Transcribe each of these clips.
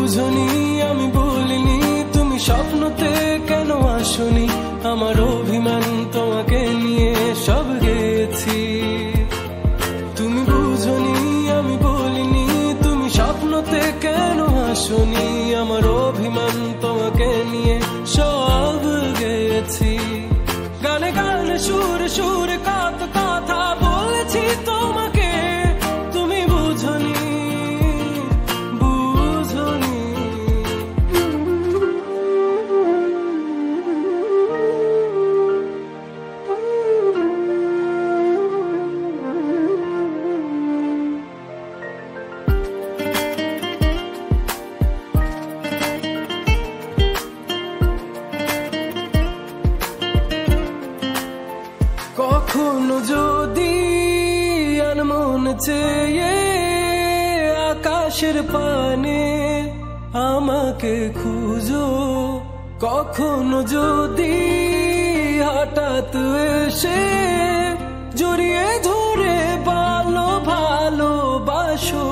বুঝনি আমি বলিনি, তুমি স্বপ্নতে কেন আসনি, আমার অভিমান তোমাকে নিয়ে সব গেছি। তুমি বুঝনি আমি বলিনি, তুমি স্বপ্নতে কেন আসনি, আমার অভিমান তোমাকে নিয়ে সব গেছি। গানে গানে সুরে সুরে কত কথা বলেছি তোমাকে, তুমি বুঝনি বুঝনি। কখনো যদি আনমন চেয়ে আকাশের পানে আমাকে খুঁজো, কখনো যদি হঠাৎ এসে জড়িয়ে ধরে ভালোবাসো,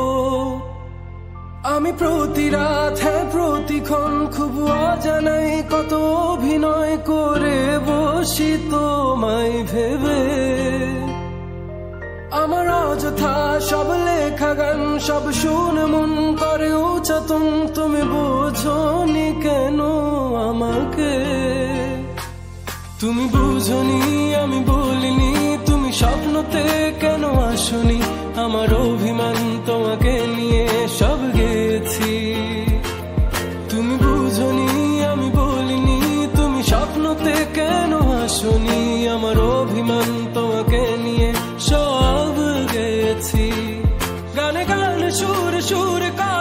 আমি প্রতি রাত প্রতিক্ষণ খুব অজানাই কত অভিনয় করে বসি তোমায় ভেবে। আমার অযথা সব লেখা গান সব শুনে মন করে উচ্চাতন, তুমি বোঝনি কেন আমাকে। তুমি বুঝনি আমি বলিনি, তুমি স্বপ্নতে কেন আসনি, আমার অভিমান তোমাকে নিয়ে সব গেছি। তুমি বুঝনি আমি বলিনি, তুমি স্বপ্নতে কেন আসনি, আমার অভিমান তোমাকে নিয়ে সব গেছি। গানে গানে সুরে সুরে